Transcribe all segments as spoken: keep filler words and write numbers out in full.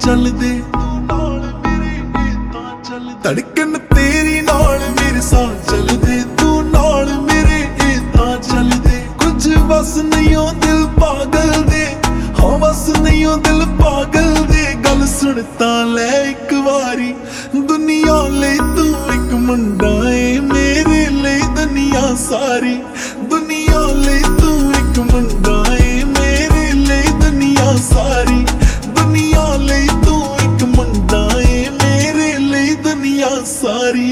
चलदे धड़कन तेरी नाल मेरे साथ चलदे तू नाल मेरे इदां चलदे कुछ बस नहीं हो दिल पागल दे हाँ बस नहीं हो दिल पागल दे गल सुन तां लै इक वारी दुनिया लई तू इक मुंडा ए मेरे लई दुनिया सारी दुनिया लई तू इक मुंडा ए मेरे लई दुनिया सारी दुनिया लई तू इक मुंडा ए मेरे लई दुनिया सारी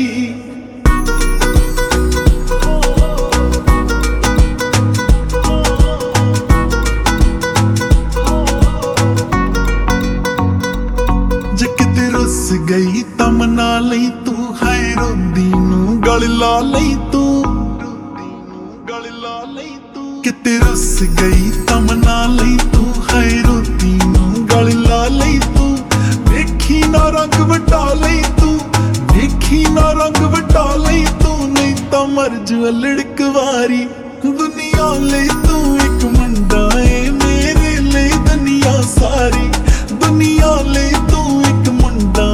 गई तां मना लई तू है रोंदी नू गल ला लई तू गल ला लई तू किते रुस गई तां मना लई तू है रोंदी नू गल ला लई तू वेखी ना रंग वटा लई तू वेखी ना रंग वटा लई तू नहीं तां मर जू लड़क वारी दुनिया लई तू एक मुंडा ए मेरे लई दुनिया सारी दुनिया लई तू एक मुंडा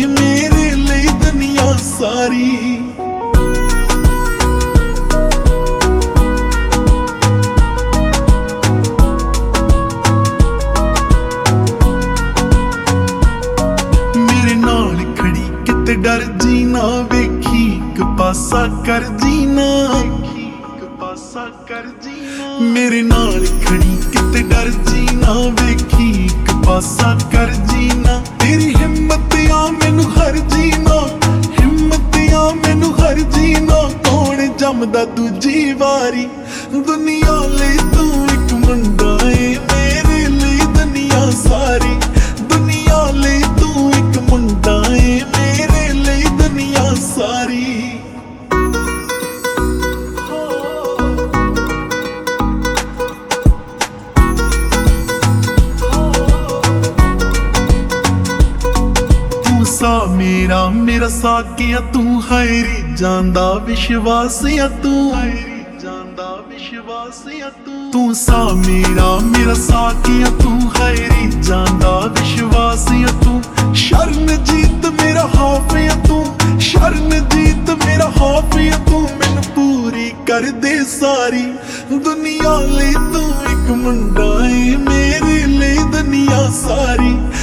सारी मेरे नाल खड़ी किते डर जीना वेखी एक पासा कर जीना एक पासा कर जीना मेरे नाल खड़ी किते डर जीना वेखी एक पासा कर जीना तेरी हिम्मत आ मैनू हर जीना मैनू हर जीना कौन जमदा दूजी वारी दुनिया लई तू एक मुंडा ए मेरे लई दुनिया सारी दुनिया लई तू एक मुंडा ए मेरे लई दुनिया सारी सा मेरा मेरा साकिया तू हैरी जांदा विश्वास या तू हैरी जांदा विश्वास या तू तू सा मेरा मेरा साकिया तू हैरी जांदा विश्वास या तू शरण जीत मेरा हाफ या तू शरण जीत मेरा हाफ या तू मैनू पूरी कर दे सारी दुनिया लई तू एक मुंडा ए मेरे लई दुनिया सारी